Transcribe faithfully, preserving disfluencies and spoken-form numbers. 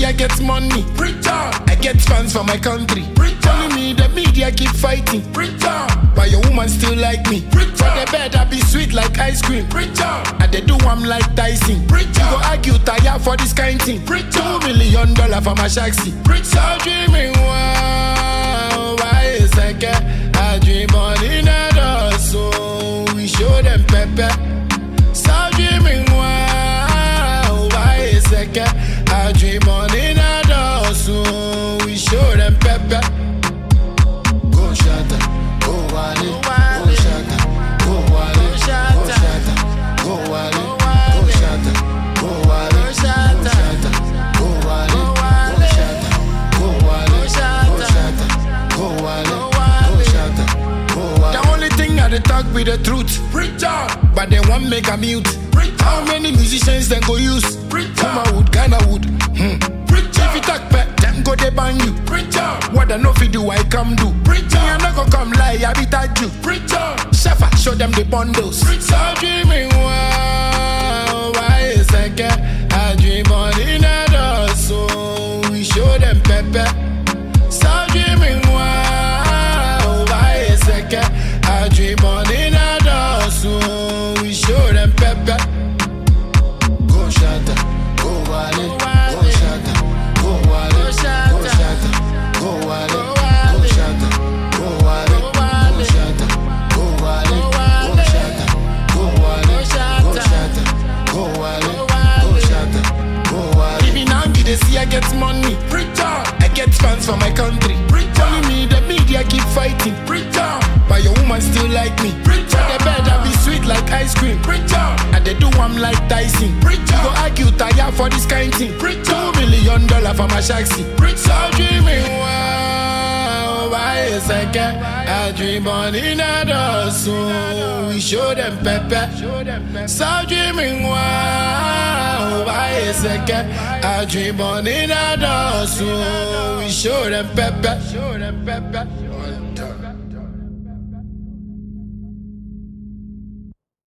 media gets money. I get fans for my country. Telling me the media keep fighting. But your woman still like me. For the bed I be sweet like ice cream. And they do I'm like Tyson. You go argue tire for this kind thing. Two million dollar for my shaxi. So dreaming wow, why is that guy? I dream on in a so we show them pepper. So dreaming wow, why is that guy? I dream on in a so we show them pepper. Go shatter, go wale, go shatter, go wale, go shatter, go wale, go shatter, go wale, go shatter, go wale, go shatter, go wale, go shatter, go wale, go shatter, go wale. The only thing I dey talk with the truth, but they want make a mute. How many musicians then go use? Kuma wood, Ghana wood. Hmm. If you talk back, them go they ban you. What I know fi do, I come do. Me I not go come lie, I be touch you. Shafa, show them the bundles. So dreaming wow, why is that guy? I dream on in a so we show them pepper. So dreaming wow, why is that guy? I dream on in a so we show them pepper. Go shatter, go wale, go shatter, go wale, go shatter, go wale, go shatter, go wale, go shatter, go wale, go shatter, go wale, go shatter, go wale, go shatter, go wale. Even now me they see I get money. I get fans for my country. Telling me the media keep fighting. But your woman still like me. For the bed I be sweet like ice cream. And they do I'm like Tyson. You go argue tire for this kind thing. Two million dollar for my shaxi. So dreaming wow, why is that guy? I dream on in a so we show them pepper. So dreaming wow, why is that guy? I dream on in a so we show them pepper.